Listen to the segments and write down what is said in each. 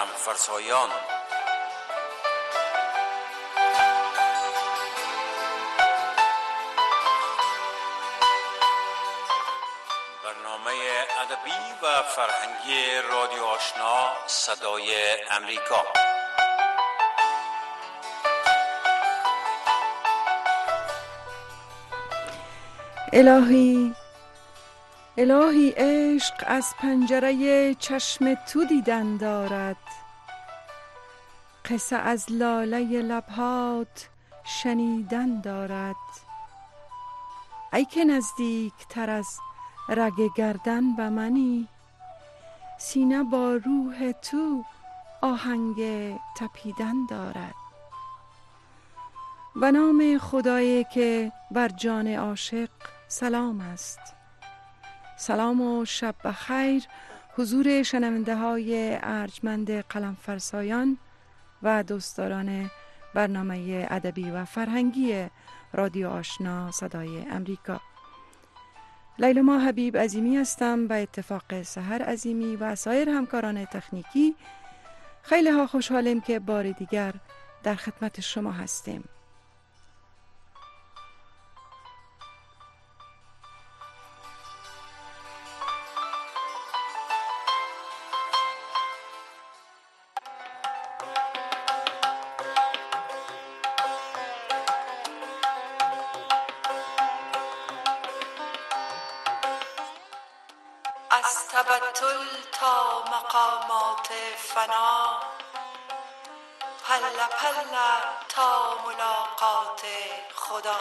قلم فرسایان. برنامه ادبی و فرهنگی رادیو آشنا صدای امریکا. الهی عشق از پنجره چشم تو دیدن دارد، قصه از لاله لبهات شنیدن دارد. ای که نزدیک تر از رگ گردن به منی، سینه با روح تو آهنگ تپیدن دارد. به نام خدایی که بر جان عاشق سلام است. سلام و شب بخیر حضور شنونده های ارجمند قلم فرسایان و دوستداران برنامه ادبی و فرهنگی رادیو آشنا صدای امریکا. لیلا حبیب عظیمی هستم. به اتفاق سحر عظیمی و سایر همکاران تکنیکی خیلی ها خوشحالیم که بار دیگر در خدمت شما هستیم. از تبتل تا مقامات فنا، پله پله تا ملاقات خدا.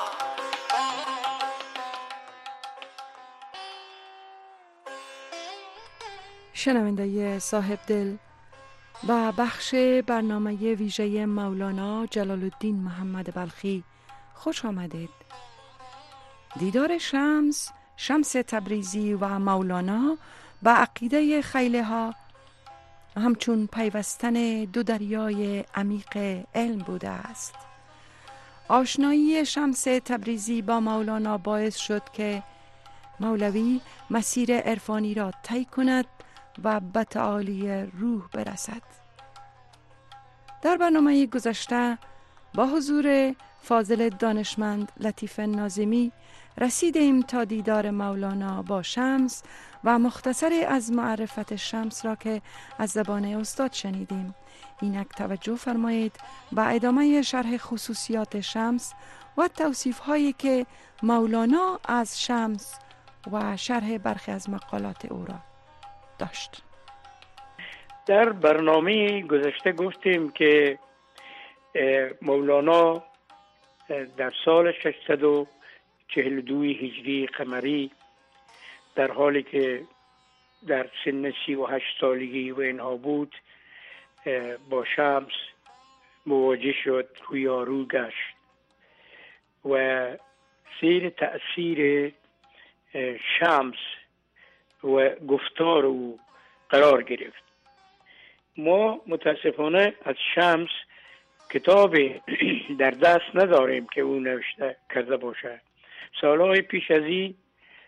شنونده صاحب دل، و بخش برنامه ویژه مولانا جلال الدین محمد بلخی خوش آمدید. دیدار شمس تبریزی و مولانا به عقیده خیلی ها همچون پیوستن دو دریای عمیق علم بوده است. آشنایی شمس تبریزی با مولانا باعث شد که مولوی مسیر عرفانی را طی کند و به تعالی روح برسد. در برنامه گذشته با حضور فاضل دانشمند لطیف ناظمی رسیدیم تا دیدار مولانا با شمس و مختصری از معرفت شمس را که از زبان استاد شنیدیم. اینک توجه فرمایید به ادامه شرح خصوصیات شمس و توصیف هایی که مولانا از شمس و شرح برخی از مقالات او را داشت. در برنامه گذشته گفتیم که مولانا در سال 642 هجری قمری در حالی که در سن 38 سالگی و اینها بود با شمس مواجه شد، رویارو گشت و زیر تأثیر شمس و گفتار او قرار گرفت. ما متاسفانه از شمس کتاب در دست نداریم که او نوشته کرده باشه. سالهای پیش از این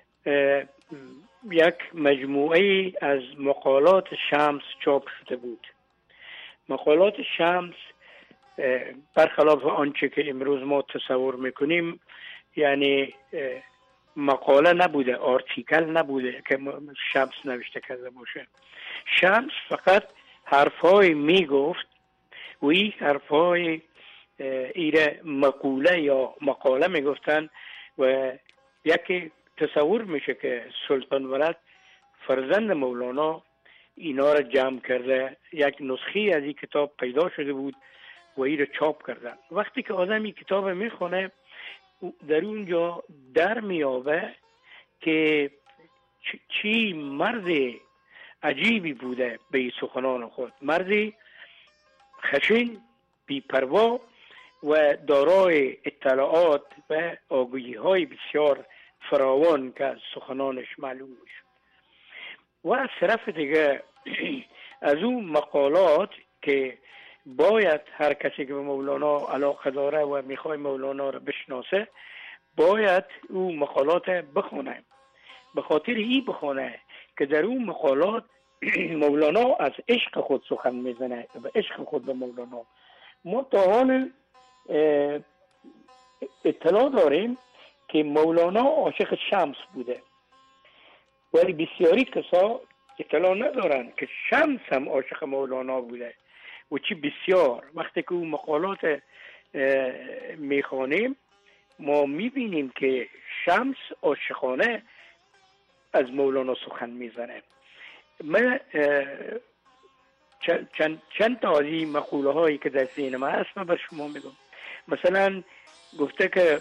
یک مجموعه از مقالات شمس چاپ شده بود. مقالات شمس برخلاف آنچه که امروز ما تصور میکنیم، یعنی مقاله نبوده، آرتیکل نبوده که شمس نوشته کرده باشه. شمس فقط حرفای میگفت و این حرفای ایره مقوله یا مقاله میگفتن و یکی تصور میشه که سلطان ولد فرزند مولانا اینا را جمع کرده، یک نسخه از این کتاب پیدا شده بود و این را چاپ کردن. وقتی که آدم این کتاب میخونه در اونجا در میابه که چی مرد عجیبی بوده به سخنان خود، مردی خشن، بی‌پروا و دارای اطلاعات و آگاهی های بسیار فراوان که از سخنانش معلوم میشه. و از طرف دیگه از اون مقالات که باید هر کسی که به مولانا علاقه داره و میخوای مولانا رو بشناسه باید اون مقالات بخونه. به خاطر این بخونه که در اون مقالات مولانا از عشق خود سخن میزنه، به عشق خود به مولانا. ما تا حال اطلاع داریم که مولانا عاشق شمس بوده، ولی بسیاری کسا اطلاع ندارن که شمس هم عاشق مولانا بوده. و چی بسیار وقتی که اون مقالات میخوانیم ما میبینیم که شمس عاشقانه از مولانا سخن میزنه. من چند تا از این مقوله هایی که در ذهن من هست من بر شما میگم. مثلا گفته که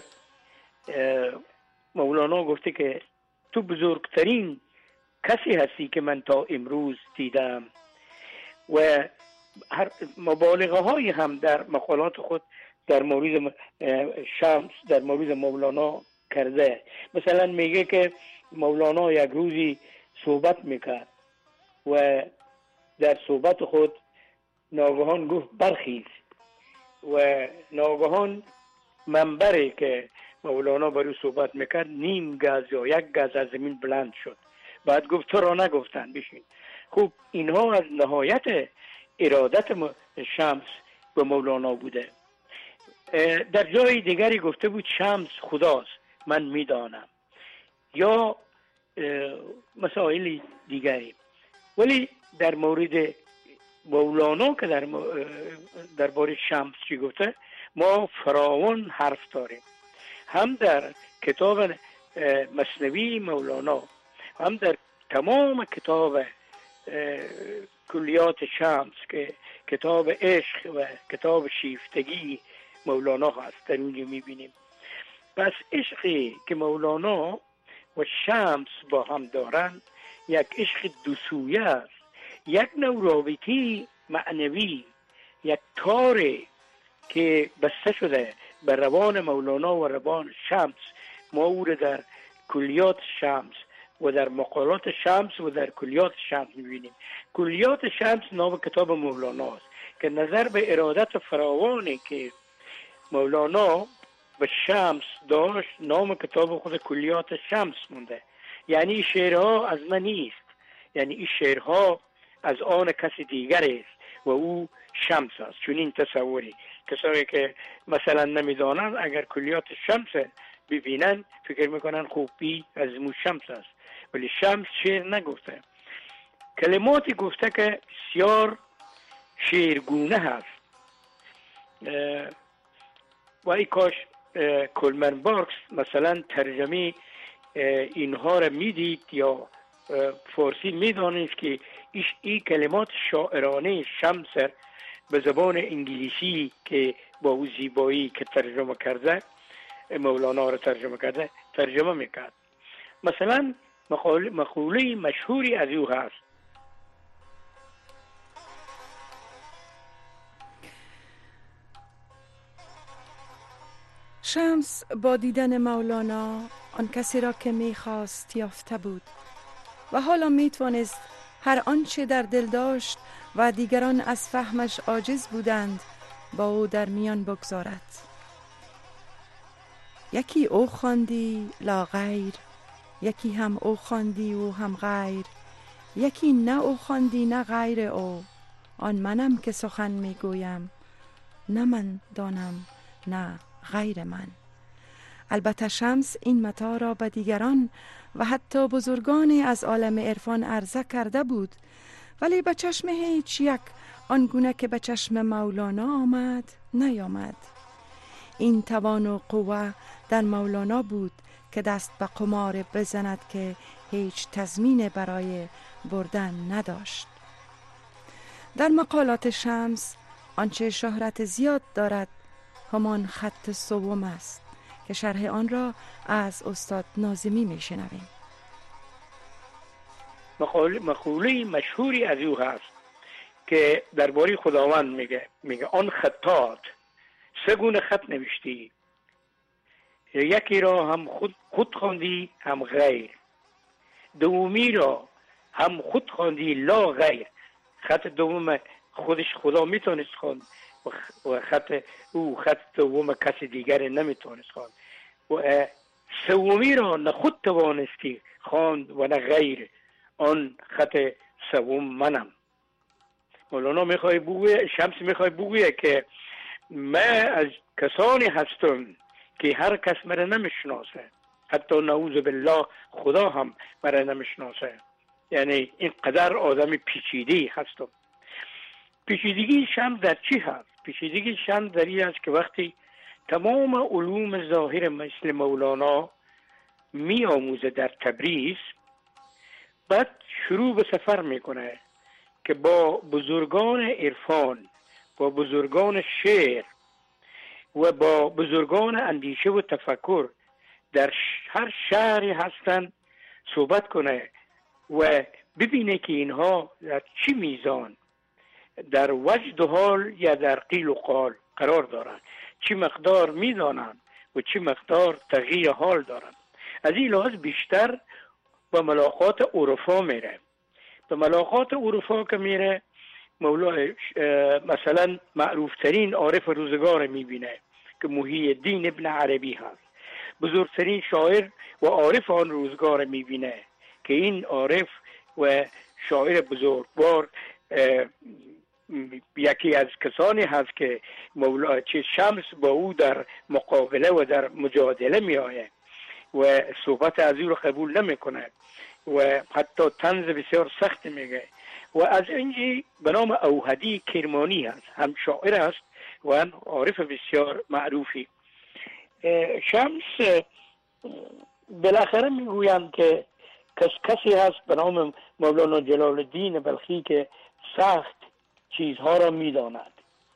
مولانا گفته که تو بزرگترین کسی هستی که من تا امروز دیدم، و هر مبالغه های هم در مقالات خود در مورد شمس در مورد مولانا کرده. مثلا میگه که مولانا یک روزی صحبت میکرد و در صحبت خود ناگهان گفت برخیز، و ناگهان منبری که مولانا برای صحبت میکرد نیم گز یا یک گز از زمین بلند شد. بعد گفت تو را نگفتن بشین. خب اینها از نهایت ارادت شمس به مولانا بوده. در جای دیگری گفته بود شمس خداست من میدانم، یا مسائل دیگری. ولی در مورد مولانا که در باره شمس چی گفته، ما فراوان حرف داریم، هم در کتاب مثنوی مولانا، هم در تمام کتاب کلیات شمس که کتاب عشق و کتاب شیفتگی مولانا هست، در اونجا میبینیم. پس عشقی که مولانا و شمس با هم دارن یک عشق دو سویه است، یک نوع رابطی معنوی، یک تاری که بسته شده به روان مولانا و روان شمس. ما او در کلیات شمس و در مقالات شمس و در کلیات شمس میبینیم. کلیات شمس نام کتاب مولانا است که نظر به ارادت فراوانی که مولانا به شمس داشت، نام کتاب خود کلیات شمس مونده. یعنی شعرها از من نیست، یعنی این شعرها از آن کسی دیگر است و او شمس است. چون این تصوری کسایی که مثلا نمیدانن اگر کلیات شمس ببینن فکر میکنن خوبی از مو شمس است، ولی شمس شعر نگفته، کلماتی گفته که بسیار شعرگونه هست. و ای کاش کولمن بارکس مثلا ترجمه اینها را میدید یا فارسی میدانست که این کلمات شاعرانه شمس به زبان انگلیسی که با او زیبایی که ترجمه کرده، مولانا را ترجمه کرده، ترجمه میکرد. مثلا مقوله مشهوری از او هست: شمس با دیدن مولانا آن کسی را که میخواست یافته بود و حالا میتوانست هر آنچه در دل داشت و دیگران از فهمش عاجز بودند با او در میان بگذارد. یکی او خواندی لا غیر، یکی هم او خواندی و هم غیر، یکی نه او خواندی نه غیر او، آن منم که سخن میگویم، نه من دانم نه غیر من. البته شمس این متاع را به دیگران و حتی بزرگانی از عالم عرفان عرضه کرده بود، ولی به چشم هیچ یک آنگونه که به چشم مولانا آمد نیامد. این توان و قوه در مولانا بود که دست به قمار بزند که هیچ تضمین برای بردن نداشت. در مقالات شمس آنچه شهرت زیاد دارد همان خط سوم است که شرح آن را از استاد ناظمی میشنویم. مقوله مشهوری از او هست که درباره خداوند میگه آن خطات سه گونه خط نوشتی، یکی را هم خود خواندی هم غیر، دومی را هم خود خواندی لا غیر، خط دوم خودش خدا میتونست خواند و خط دوم کسی دیگر نمیتونست خواند، و سومی را نه خود توانستی خواند و نه غیر، آن خط سوم منم. مولانا میخوای بگویه، شمس میخوای بگویه که من از کسانی هستم که هر کس مرا نمیشناسه، حتی نعوذ بالله خدا هم مرا نمیشناسه. یعنی اینقدر آدم پیچیده هستم. پیچیدگی شمس در چی هست؟ پیچیدگی شمس در این است که وقتی تمام علوم ظاهر مثل مولانا می آموزه در تبریز، بعد شروع به سفر میکنه که با بزرگان عرفان، با بزرگان شعر و با بزرگان اندیشه و تفکر در هر شهری هستن صحبت کنه و ببینه که اینها در چی میزان در وجد حال یا در قیل و قال قرار دارن، چی مقدار میدانن و چی مقدار تغییر حال دارن. از این لحاظ بیشتر با ملاقات عرفا میره. به ملاقات عرفا که میره مثلا معروف ترین عارف روزگار میبینه که محی الدین ابن عربی هست. بزرگترین شاعر و عارف آن روزگار میبینه که این عارف و شاعر بزرگوار یکی از کسانی هست که شمس با او در مقابله و در مجادله می آید و صحبت از او رو قبول نمی کنه و حتی طنز بسیار سخت میگه. و از اینجی به نام اوهدی کرمانی هست، هم شاعر است و هم عارف بسیار معروفی. شمس بالاخره میگویم که کسی هست به نام مولانا جلال الدین بلخی که سخت چیزها را میداند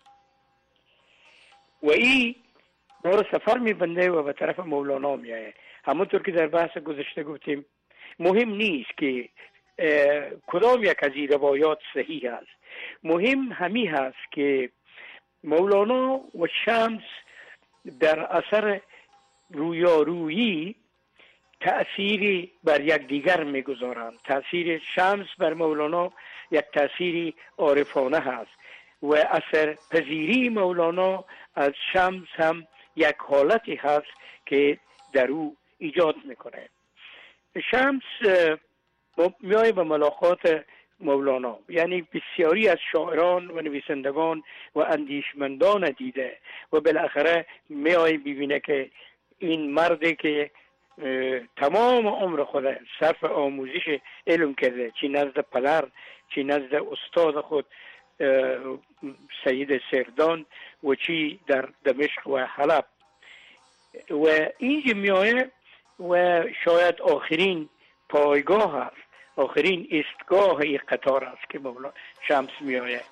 و این ما را سفر میبنده و به طرف مولانا میآید. همونطور که در بحث گذشته گفتیم مهم نیست که کدام یک از این روایات صحیح است، مهم همی هست که مولانا و شمس در اثر رویارویی تأثیری بر یک دیگر میگذارند. تأثیر شمس بر مولانا یک تأثیری عارفانه هست و اثر پذیری مولانا از شمس هم یک حالتی هست که در او ایجاد میکنه. شمس میای به ملاقات مولانا، یعنی بسیاری از شاعران و نویسندگان و اندیشمندان دیده و بالاخره میای ببینه که این مردی که تمام عمر خود صرف آموزش علم کرده، چی نزد پدر چی نزد استاد خود سید سردان و چی در دمشق و حلب، و اینجا میایه و شاید آخرین پایگاه هست، آخرین ایستگاه ای قطار است که مولانا شمس میآید.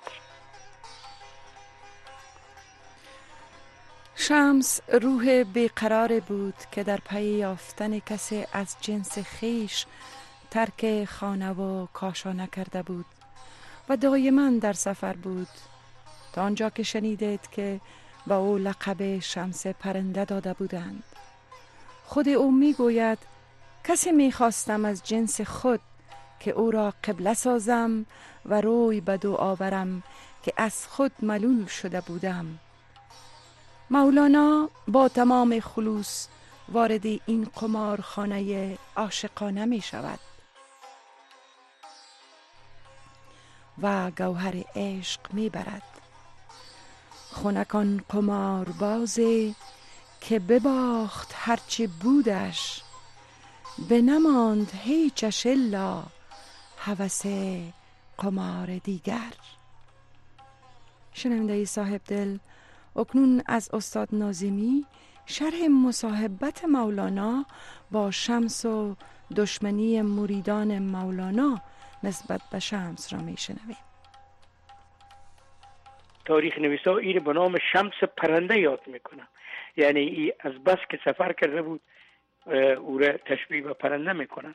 شمس روح بیقرار بود که در پی یافتن کسی از جنس خیش ترک خانه و کاشانه کرده بود و دائما در سفر بود تا آنجا که شنیدید که با او لقب شمس پرنده داده بودند. خود او می گوید کسی می خواستم از جنس خود که او را قبله سازم و روی به دو آورم که از خود ملول شده بودم. مولانا با تمام خلوص وارد این قمارخانه عاشقانه می شود و گوهر عشق می برد. خنکان قمار بازی که بباخت هرچی بودش، بنماند هیچش الا هوس قمار دیگر. شنونده صاحب دل، اکنون از استاد ناظمی شرح مصاحبت مولانا با شمس و دشمنی مریدان مولانا نسبت به شمس را می شنویم. تاریخ نویسا این به نام شمس پرنده یاد میکنه، یعنی ای از بس که سفر کرده بود او را تشبیه به پرنده میکنه.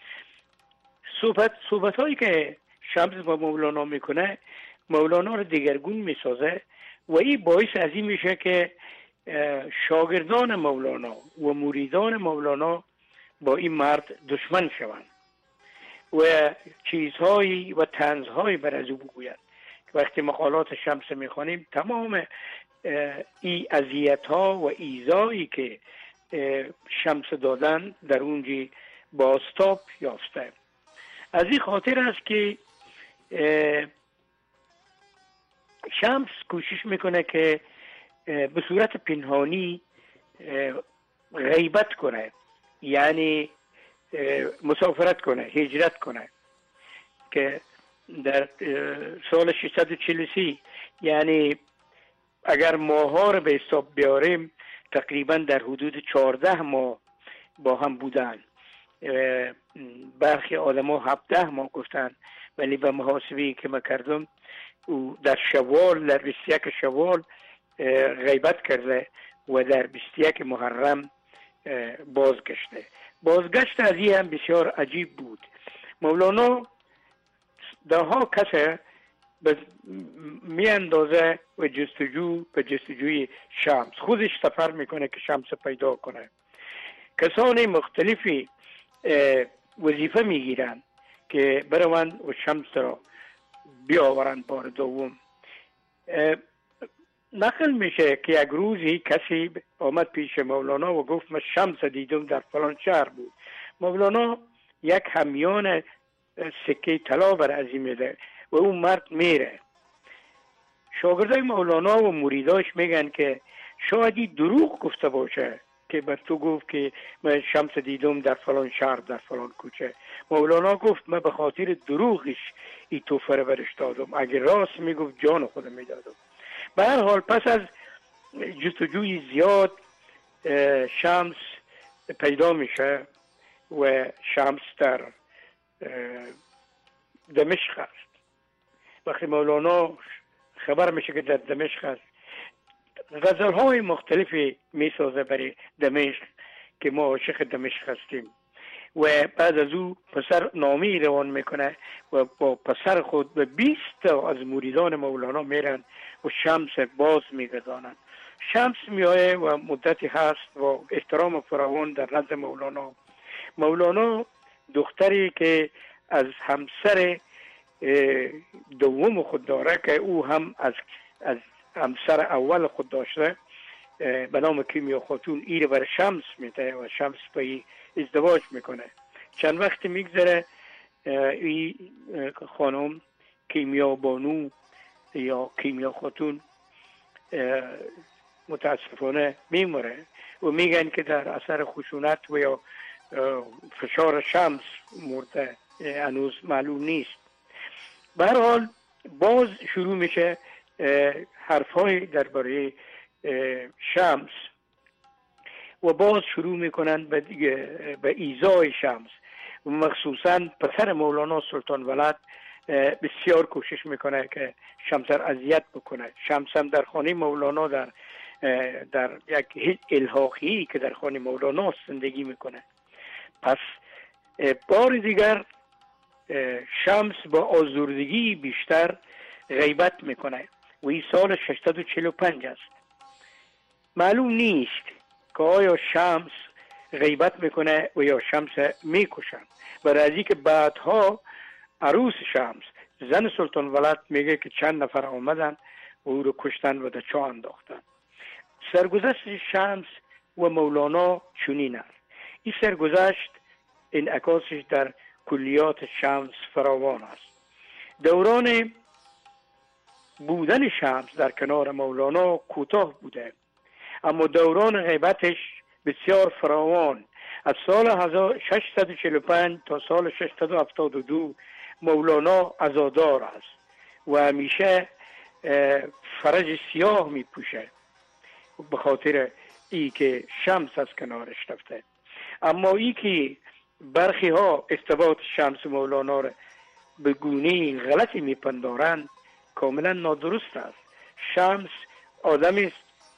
صحبت هایی که شمس با مولانا میکنه مولانا رو دیگرگون میسازه و این باعث از این میشه که شاگردان مولانا و مریدان مولانا با این مرد دشمن شوند و چیزهایی و طنزهایی بر از او بگویند. وقتی مقالات شمس میخوانیم تمام ای اذیت‌ها و ایذایی که شمس دادن در اونجی بازتاب یافته. از این خاطر است که شمس کوشش میکنه که به صورت پنهانی غیبت کنه، یعنی مسافرت کنه، هجرت کنه، که در سال 643 یعنی اگر ماها رو به حساب بیاریم تقریبا در حدود 14 ماه با هم بودن. برخی آدم ها 17 ماه گفتن، ولی به محاسبه‌ای که من کردم او در شوال، در 21 شوال غیبت کرده و در 21 محرم بازگشته. بازگشت از این هم بسیار عجیب بود. مولانا دهها کس می اندازه و جستجوی شمس، خودش سفر میکنه که شمس پیدا کنه. کسان مختلفی وظیفه میگیرن که بروند و شمس را بیاورند بار دوم. نقل میشه که یک روزی کسی آمد پیش مولانا و گفت من شمس دیدم در فلان شهر بود. مولانا یک همیان سکه طلا بر ازی میده و اون مرد میره. شاگردای مولانا و مریداش میگن که شایدی دروغ گفته باشه که بر تو گفت که من شمس دیدم در فلان شهر در فلان کوچه. مولانا گفت من به خاطر دروغش ای توفه رو برش دادم، اگر راست میگفت جان خودم میدادم. به هر حال پس از جستجوی زیاد شمس پیدا میشه و شمس در دمشق است. وقتی مولانا خبر میشه که در دمشق است، غزل‌های مختلفی میسازه برای دمشق که ما عاشق دمشق هستیم. و بعد از او پسر نامی روان میکنه و با پسر خود به 20 از مریدان مولانا میرن و شمس باز میگردانند. شمس میایه و مدتی هست و احترام فراوان در نزد مولانا. مولانا دختری که از همسر دوم خود داره که او هم از همسر اول خود داشته به نام کیمیا خاتون، ایره بر شمس میده و شمس به ازدواج میکنه. چند وقت میگذره این خانم کیمیا بانو یا کیمیا خاتون متاسفانه میمره و میگن که در اثر خشونت و یا فشار شمس مرده، هنوز معلوم نیست. به هر حال باز شروع میشه حرفای درباره شمس و باز شروع میکنن به ایذای شمس. و مخصوصا پسر مولانا سلطان ولد بسیار کوشش میکنه که شمس را اذیت بکنه. شمس هم در خانه مولانا در یک الحاقی که در خانه مولانا زندگی میکنه. پس بار دیگر شمس با آزردگی بیشتر غیبت میکنه و این سال 645 است. معلوم نیست که آیا شمس غیبت میکنه و یا شمس میکشن. برای ازی که بعدها عروس شمس زن سلطان ولد میگه که چند نفر آمدن و او رو کشتن و در چاه انداختن. سرگذشت شمس و مولانا چنین است. این سرگذشت انعکاسش در کلیات شمس فراوان است. دوران بودن شمس در کنار مولانا کوتاه بوده، اما دوران غیبتش بسیار فراوان. از سال 645 تا سال 672 مولانا عزادار است و همیشه فرج سیاه می پوشه به خاطر ای که شمس از کنارش رفته. اما ای که برخی ها ارتباط شمس مولانا را به گونه غلطی می پندارند کاملا نادرست است. شمس آدمی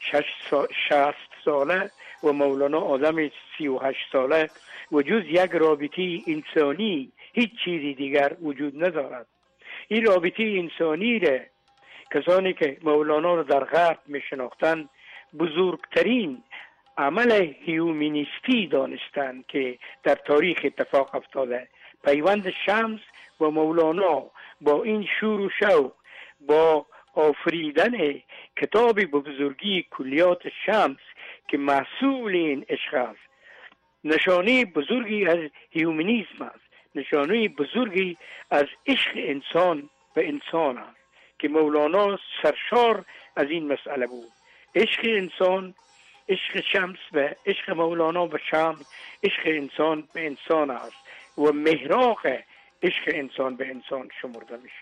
60 ساله و مولانا آدمی 38 ساله و جز یک رابطه انسانی هیچ چیزی دیگر وجود ندارد. این رابطه انسانی را کسانی که مولانا را در غرب می شناختند بزرگترین عمل هیومنیستی دانستند که در تاریخ اتفاق افتاده. پیوند شمس و مولانا با این شور و شوق، با آفریدن کتابی به بزرگی کلیات شمس که محصول این عشق است، نشانه بزرگی از هیومنیسم است، نشانه بزرگی از عشق انسان و انسان است که مولانا سرشار از این مسئله بود. عشق انسان، عشق شمس و عشق مولانا به شمس، عشق انسان به انسان است و محراق عشق انسان به انسان شمرده میشه.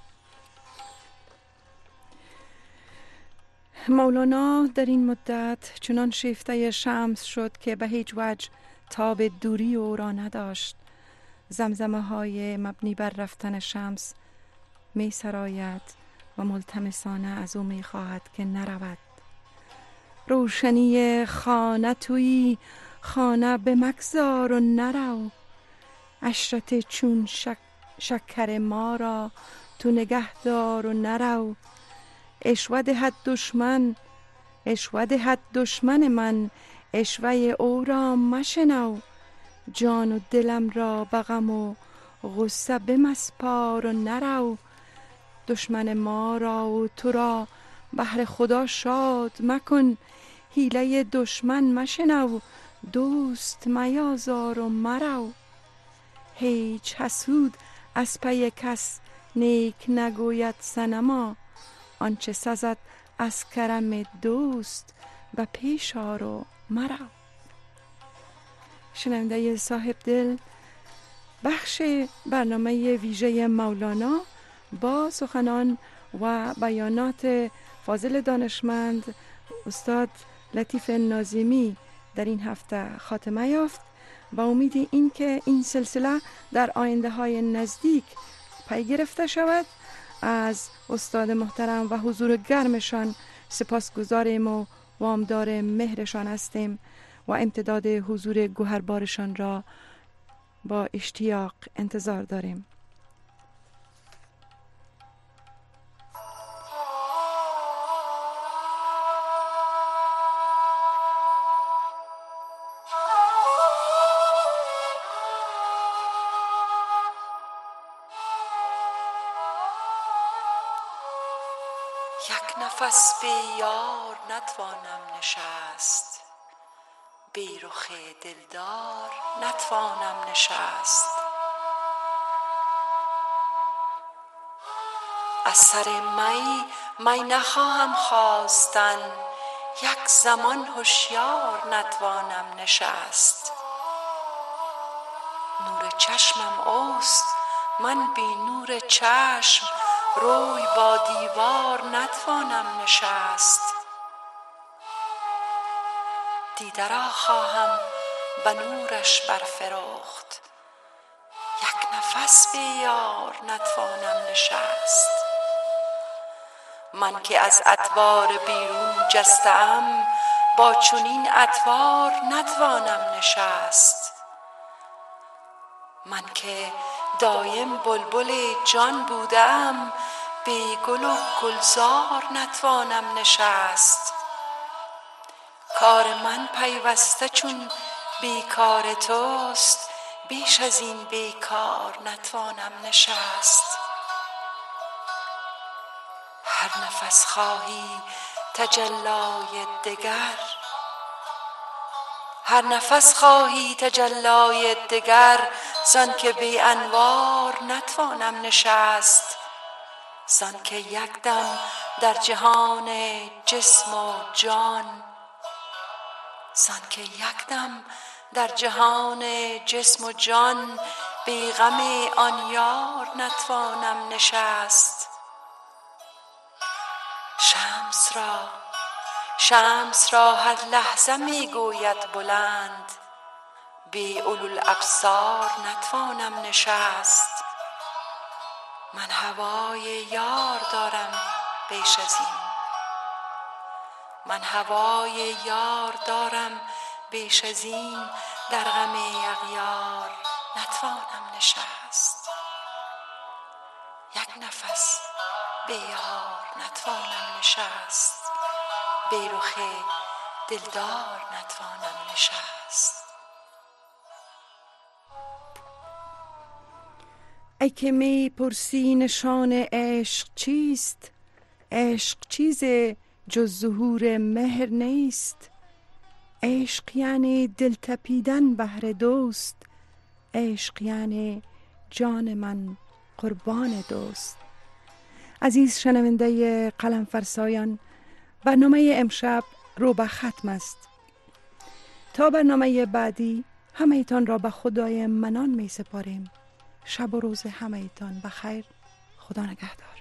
مولانا در این مدت چنان شیفته شمس شد که به هیچ وجه تاب دوری او را نداشت. زمزمه های مبنی بر رفتن شمس می سراید و ملتمسانه از او می خواهد که نرود. روشنی خانه تویی، خانه به مگذار و نرو. عشرت چون شکر ما را تو نگه دار و نرو. عشوه دهد دشمن، عشوه دهد دشمن من، عشوه او را مشنو. جان و دلم را به غم و غصه بمسپار و نرو. دشمن ما را و تو را بهر خدا شاد مکن. حیله دشمن مشنو، دوست میازار و مرو. هیچ حسود از پی کس نیک نگوید صنما. آنچه سزد از کرم دوست به پیش آر و مرو. شنونده صاحب دل، بخش برنامه ویژه مولانا با سخنان و بیانات فاضل دانشمند استاد لطیف ناظمی در این هفته خاتمه یافت و امید این که این سلسله در آینده های نزدیک پی گرفته شود. از استاد محترم و حضور گرمشان سپاسگزاریم و وامدار مهرشان هستیم و امتداد حضور گوهربارشان را با اشتیاق انتظار داریم. یک نفس به یار نتوانم نشست، بی رخ دلدار نتوانم نشست. از سر می نخواهم خواستن، یک زمان هوشیار نتوانم نشست. نور چشمم اوست، من بی نور چشم روی با دیوار نتوانم نشست. دیده را خواهم به نورش برفروخت، یک نفس به یار نتوانم نشست. من که از اطوار بیرون جستم، با چنین اطوار نتوانم نشست. من که دایم بلبل جان بودم، بی گل و گلزار نتوانم نشست. کار من پیوسته چون بیکار توست، بیش از این بیکار نتوانم نشست. هر نفس خواهی تجلای دگر، هر نفس خواهی تجلای دگر، زان که بی انوار نتوانم نشست. زان که یک دم در جهان جسم و جان، زان که یک دم در جهان جسم و جان، بی غم آن یار نتوانم نشست. شمس را هر لحظه می گوید بلند، بی اولوالابصار نتوانم نشست. من هوای یار دارم بیش از این، من هوای یار دارم بیش از این، در غم اغیار نتوانم نشست. یک نفس به یار نتوانم نشست، بی رخ دلدار نتوانم نشست. ای که می پرسی نشان عشق چیست، عشق چیز جز ظهور مهر نیست. عشق یعنی دل تپیدن بهر دوست، عشق یعنی جان من قربان دوست. عزیز شنونده قلم فرسایان، برنامه امشب رو به ختم است. تا برنامه بعدی همه ایتان را به خدای منان می سپاریم. شب و روز همه ایتان بخیر. خدا نگهدار.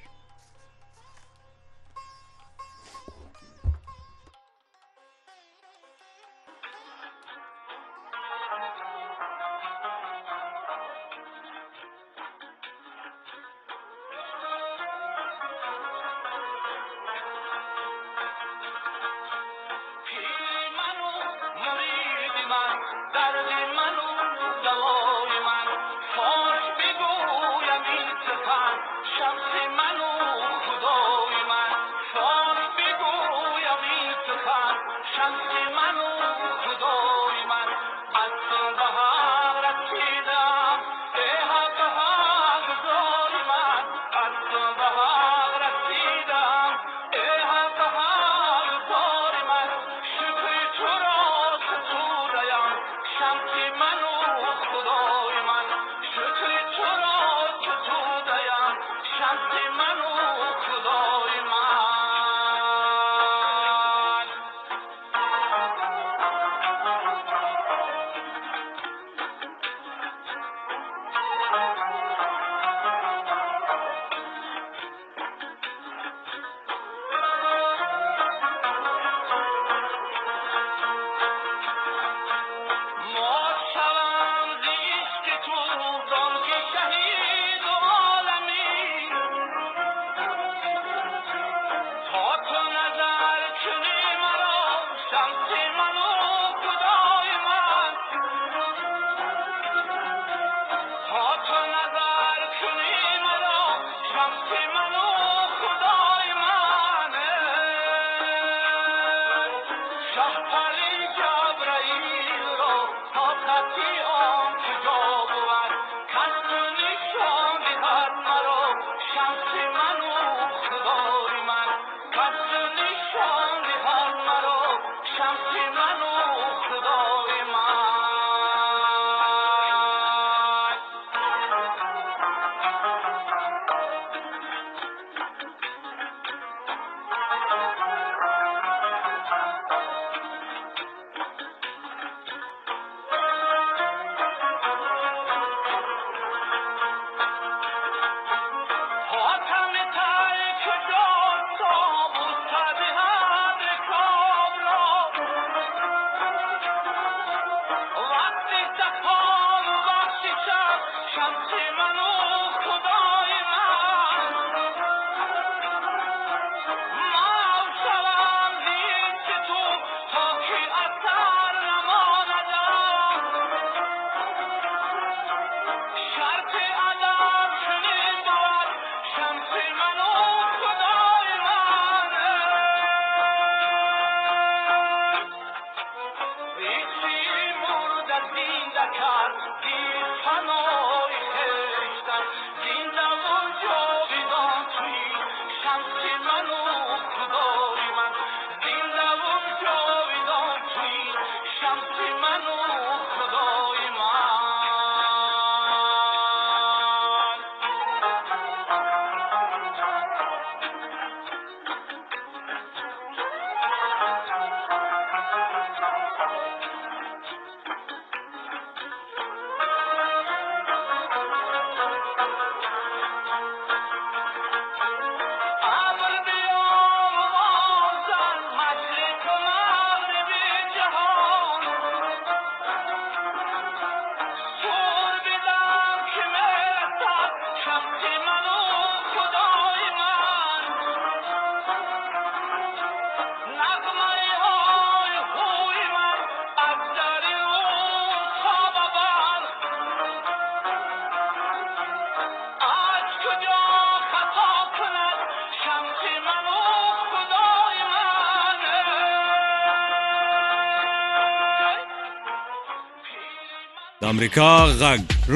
آمریکا غږ